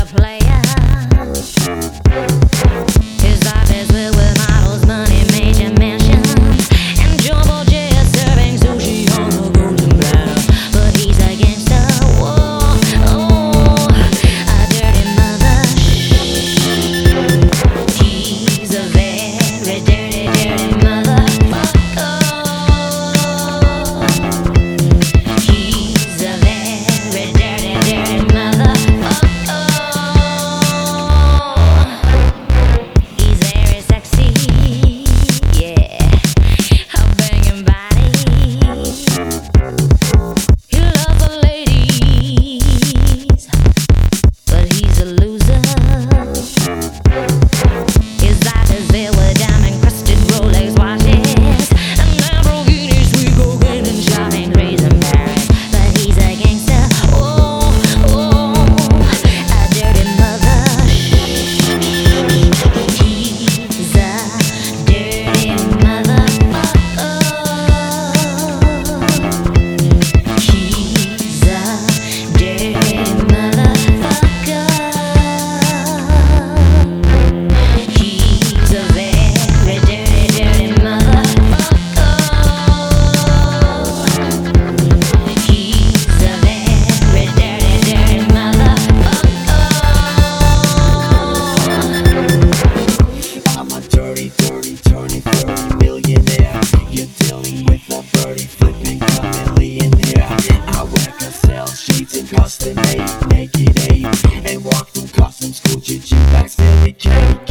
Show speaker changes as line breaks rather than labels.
a player. His life is filled with models, money, major mansions, and jumbo jets serving sushi on a golden platter. But he's a gangster, whoa, oh, a dirty mother. He's a very dirty, dirty motherfucker. He's a very dirty, dirty motherfucker. He's very sexy, yeah, a banging body. He loves the ladies, but he's a loser. His life is filled with diamond-crusted Rolex watches and Lamborghini, sweet cocaine and shopping craze and Paris. But he's a gangster, oh, oh, a dirty mother. He's a dirty motherfucker. He's a dirty motherfucker. He's a very dirty, dirty motherfucker. He's a very dirty, dirty motherfucker.
I'm a dirty, dirty, turning 30 millionaire. You're dealing with a birdie flipping chameleon here. I work a sell sheets and custom made naked ape and walk through custom school jujitsu bags, Philly K.